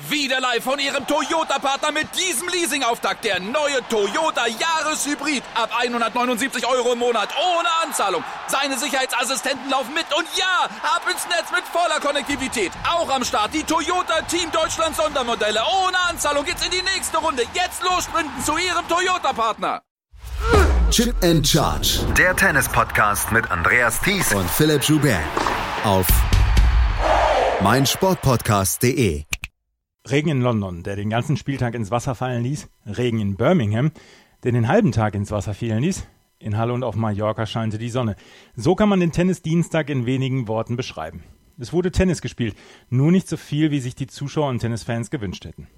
Wieder live von Ihrem Toyota-Partner mit diesem Leasing-Auftakt. Der neue Toyota Jahreshybrid. Ab 179 € im Monat. Ohne Anzahlung. Seine Sicherheitsassistenten laufen mit. Und ja, ab ins Netz mit voller Konnektivität. Auch am Start die Toyota Team Deutschland Sondermodelle. Ohne Anzahlung geht's in die nächste Runde. Jetzt los sprinten zu Ihrem Toyota-Partner. Chip and Charge. Der Tennis-Podcast mit Andreas Thies und Philipp Joubert. Auf meinsportpodcast.de. Regen in London, der den ganzen Spieltag ins Wasser fallen ließ. Regen in Birmingham, der den halben Tag ins Wasser fielen ließ. In Halle und auf Mallorca scheinte die Sonne. So kann man den Tennisdienstag in wenigen Worten beschreiben. Es wurde Tennis gespielt, nur nicht so viel, wie sich die Zuschauer und Tennisfans gewünscht hätten.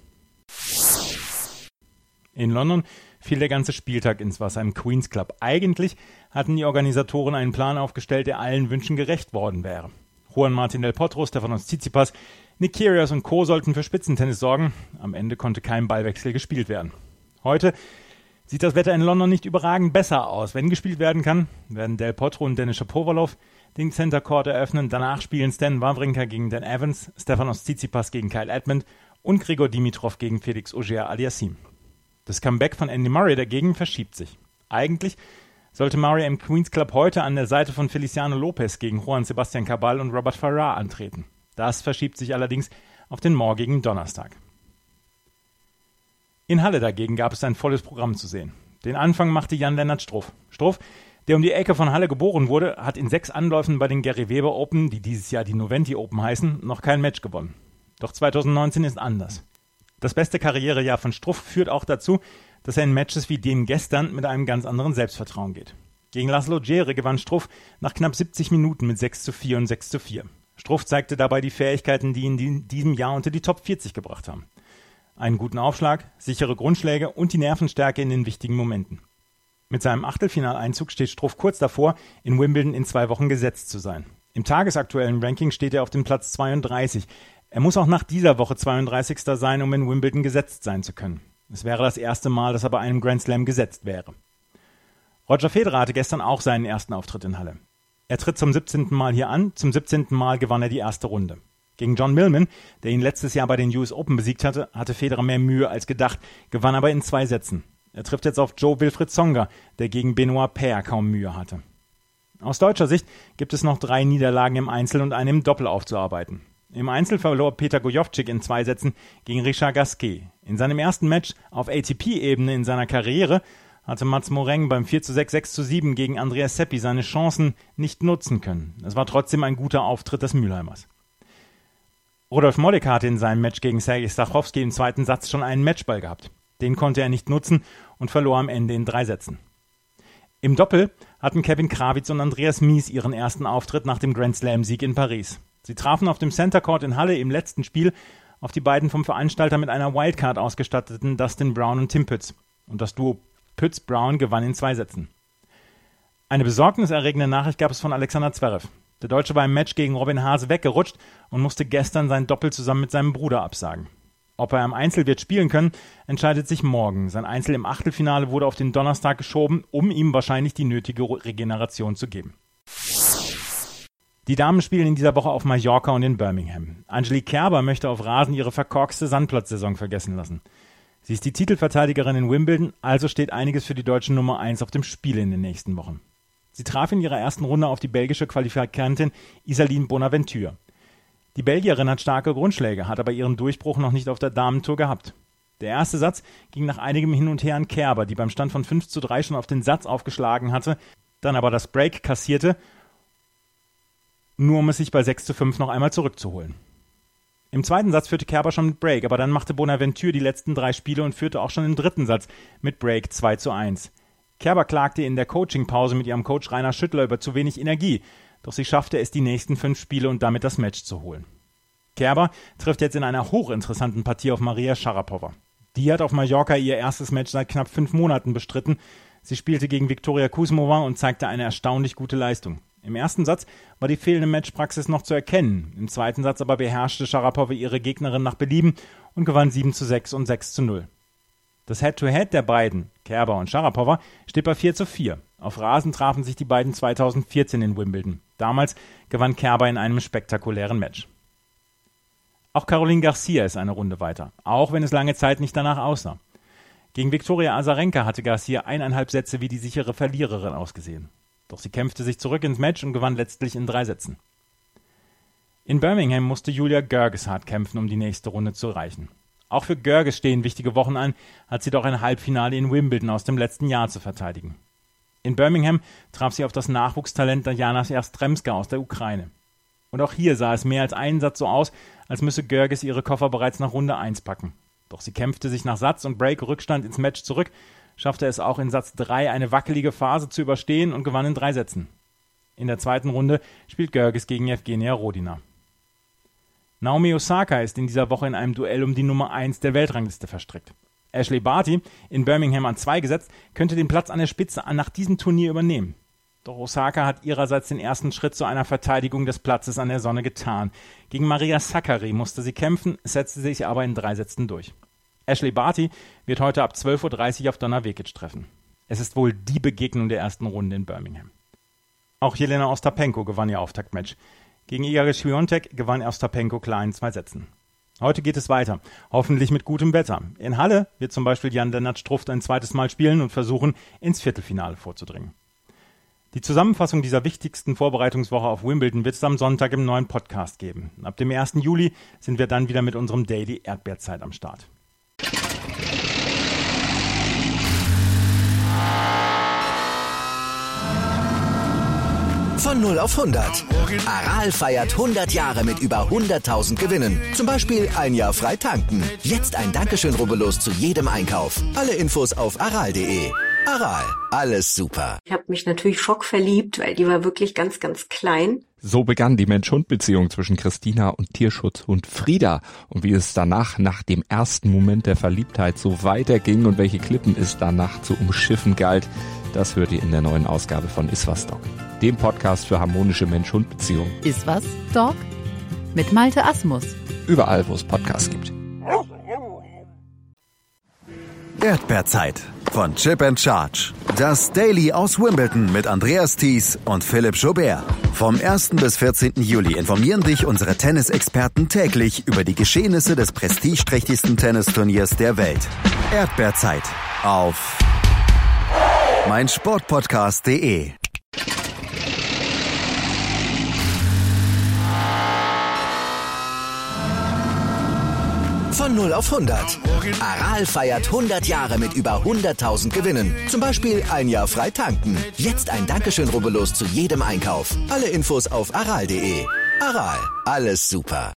In London fiel der ganze Spieltag ins Wasser im Queen's Club. Eigentlich hatten die Organisatoren einen Plan aufgestellt, der allen Wünschen gerecht worden wäre. Juan Martín del Potro, Stefanos Tsitsipas, Nick Kyrgios und Co. sollten für Spitzentennis sorgen. Am Ende konnte kein Ballwechsel gespielt werden. Heute sieht das Wetter in London nicht überragend besser aus. Wenn gespielt werden kann, werden Del Potro und Denis Shapovalov den Center Court eröffnen. Danach spielen Stan Wawrinka gegen Dan Evans, Stefanos Tsitsipas gegen Kyle Edmund und Grigor Dimitrov gegen Felix Auger-Aliassime. Das Comeback von Andy Murray dagegen verschiebt sich. Eigentlich sollte Murray im Queen's Club heute an der Seite von Feliciano Lopez gegen Juan Sebastian Cabal und Robert Farrar antreten. Das verschiebt sich allerdings auf den morgigen Donnerstag. In Halle dagegen gab es ein volles Programm zu sehen. Den Anfang machte Jan-Lennart Struff. Struff, der um die Ecke von Halle geboren wurde, hat in 6 Anläufen bei den Gary Weber Open, die dieses Jahr die Noventi Open heißen, noch kein Match gewonnen. Doch 2019 ist anders. Das beste Karrierejahr von Struff führt auch dazu, dass er in Matches wie denen gestern mit einem ganz anderen Selbstvertrauen geht. Gegen Laszlo Djere gewann Struff nach knapp 70 Minuten mit 6:4 und 6:4. Struff zeigte dabei die Fähigkeiten, die ihn in diesem Jahr unter die Top 40 gebracht haben. Einen guten Aufschlag, sichere Grundschläge und die Nervenstärke in den wichtigen Momenten. Mit seinem Achtelfinaleinzug steht Struff kurz davor, in Wimbledon in 2 Wochen gesetzt zu sein. Im tagesaktuellen Ranking steht er auf dem Platz 32. Er muss auch nach dieser Woche 32. sein, um in Wimbledon gesetzt sein zu können. Es wäre das erste Mal, dass er bei einem Grand Slam gesetzt wäre. Roger Federer hatte gestern auch seinen ersten Auftritt in Halle. Er tritt zum 17. Mal hier an, zum 17. Mal gewann er die erste Runde. Gegen John Millman, der ihn letztes Jahr bei den US Open besiegt hatte, hatte Federer mehr Mühe als gedacht, gewann aber in 2 Sätzen. Er trifft jetzt auf Joe Wilfried Tsonga, der gegen Benoit Paire kaum Mühe hatte. Aus deutscher Sicht gibt es noch 3 Niederlagen im Einzel und eine im Doppel aufzuarbeiten. Im Einzel verlor Peter Gojowczyk in 2 Sätzen gegen Richard Gasquet. In seinem ersten Match auf ATP-Ebene in seiner Karriere hatte Mats Moreng beim 4:6, 6:7 gegen Andreas Seppi seine Chancen nicht nutzen können. Es war trotzdem ein guter Auftritt des Mülheimers. Rudolf Molleck hatte in seinem Match gegen Sergej Stachowski im 2. Satz schon einen Matchball gehabt. Den konnte er nicht nutzen und verlor am Ende in 3 Sätzen. Im Doppel hatten Kevin Krawitz und Andreas Mies ihren ersten Auftritt nach dem Grand Slam-Sieg in Paris. Sie trafen auf dem Center Court in Halle im letzten Spiel auf die beiden vom Veranstalter mit einer Wildcard ausgestatteten Dustin Brown und Tim Pütz. Und das Duo Pütz-Brown gewann in 2 Sätzen. Eine besorgniserregende Nachricht gab es von Alexander Zverev. Der Deutsche war im Match gegen Robin Haase weggerutscht und musste gestern sein Doppel zusammen mit seinem Bruder absagen. Ob er im Einzel wird spielen können, entscheidet sich morgen. Sein Einzel im Achtelfinale wurde auf den Donnerstag geschoben, um ihm wahrscheinlich die nötige Regeneration zu geben. Die Damen spielen in dieser Woche auf Mallorca und in Birmingham. Angelique Kerber möchte auf Rasen ihre verkorkste Sandplatzsaison vergessen lassen. Sie ist die Titelverteidigerin in Wimbledon, also steht einiges für die deutsche Nummer 1 auf dem Spiel in den nächsten Wochen. Sie traf in ihrer ersten Runde auf die belgische Qualifikantin Isaline Bonaventure. Die Belgierin hat starke Grundschläge, hat aber ihren Durchbruch noch nicht auf der Damentour gehabt. Der erste Satz ging nach einigem Hin und Her an Kerber, die beim Stand von 5:3 schon auf den Satz aufgeschlagen hatte, dann aber das Break kassierte, nur um es sich bei 6:5 noch einmal zurückzuholen. Im 2. Satz führte Kerber schon mit Break, aber dann machte Bonaventure die letzten 3 Spiele und führte auch schon im 3. Satz mit Break 2:1. Kerber klagte in der Coachingpause mit ihrem Coach Rainer Schüttler über zu wenig Energie, doch sie schaffte es, die nächsten 5 Spiele und damit das Match zu holen. Kerber trifft jetzt in einer hochinteressanten Partie auf Maria Sharapova. Die hat auf Mallorca ihr erstes Match seit knapp 5 Monaten bestritten. Sie spielte gegen Viktoria Kuzmova und zeigte eine erstaunlich gute Leistung. Im ersten Satz war die fehlende Matchpraxis noch zu erkennen. Im 2. Satz aber beherrschte Sharapova ihre Gegnerin nach Belieben und gewann 7:6 und 6:0. Das Head-to-Head der beiden, Kerber und Sharapova, steht bei 4:4. Auf Rasen trafen sich die beiden 2014 in Wimbledon. Damals gewann Kerber in einem spektakulären Match. Auch Caroline Garcia ist eine Runde weiter, auch wenn es lange Zeit nicht danach aussah. Gegen Viktoria Azarenka hatte Garcia 1,5 Sätze wie die sichere Verliererin ausgesehen. Doch sie kämpfte sich zurück ins Match und gewann letztlich in 3 Sätzen. In Birmingham musste Julia Görges hart kämpfen, um die nächste Runde zu erreichen. Auch für Görges stehen wichtige Wochen an, hat sie doch ein Halbfinale in Wimbledon aus dem letzten Jahr zu verteidigen. In Birmingham traf sie auf das Nachwuchstalent Diana Jastremska aus der Ukraine. Und auch hier sah es mehr als einen Satz so aus, als müsse Görges ihre Koffer bereits nach Runde 1 packen. Doch sie kämpfte sich nach Satz- und Break-Rückstand ins Match zurück, schaffte es auch in Satz 3 eine wackelige Phase zu überstehen und gewann in 3 Sätzen. In der zweiten Runde spielt Görges gegen Evgenia Rodina. Naomi Osaka ist in dieser Woche in einem Duell um die Nummer 1 der Weltrangliste verstrickt. Ashley Barty, in Birmingham an 2 gesetzt, könnte den Platz an der Spitze nach diesem Turnier übernehmen. Doch Osaka hat ihrerseits den ersten Schritt zu einer Verteidigung des Platzes an der Sonne getan. Gegen Maria Sakkari musste sie kämpfen, setzte sich aber in 3 Sätzen durch. Ashley Barty wird heute ab 12:30 Uhr auf Donna Vekic treffen. Es ist wohl die Begegnung der ersten Runde in Birmingham. Auch Jelena Ostapenko gewann ihr Auftaktmatch. Gegen Iga Swiatek gewann Ostapenko klar in 2 Sätzen. Heute geht es weiter, hoffentlich mit gutem Wetter. In Halle wird zum Beispiel Jan-Lennart Struff ein zweites Mal spielen und versuchen, ins Viertelfinale vorzudringen. Die Zusammenfassung dieser wichtigsten Vorbereitungswoche auf Wimbledon wird es am Sonntag im neuen Podcast geben. Ab dem 1. Juli sind wir dann wieder mit unserem Daily Erdbeerzeit am Start. Von 0 auf 100. Aral feiert 100 Jahre mit über 100.000 Gewinnen. Zum Beispiel 1 Jahr frei tanken. Jetzt ein Dankeschön, rubbellos zu jedem Einkauf. Alle Infos auf aral.de. Aral, alles super. Ich habe mich natürlich schockverliebt, weil die war wirklich ganz, ganz klein. So begann die Mensch-Hund-Beziehung zwischen Christina und Tierschutzhund Frieda. Und wie es danach, nach dem ersten Moment der Verliebtheit, so weiterging und welche Klippen es danach zu umschiffen galt, das hört ihr in der neuen Ausgabe von Iswas Dog, dem Podcast für harmonische Mensch-Hund-Beziehungen. Iswas Dog mit Malte Asmus. Überall, wo es Podcasts gibt. Erdbeerzeit von Chip & Charge. Das Daily aus Wimbledon mit Andreas Thies und Philipp Joubert. Vom 1. bis 14. Juli informieren dich unsere Tennisexperten täglich über die Geschehnisse des prestigeträchtigsten Tennisturniers der Welt. Erdbeerzeit auf meinsportpodcast.de. Von 0 auf 100. Aral feiert 100 Jahre mit über 100.000 Gewinnen. Zum Beispiel 1 Jahr frei tanken. Jetzt ein Dankeschön, rubbellos zu jedem Einkauf. Alle Infos auf aral.de. Aral, alles super.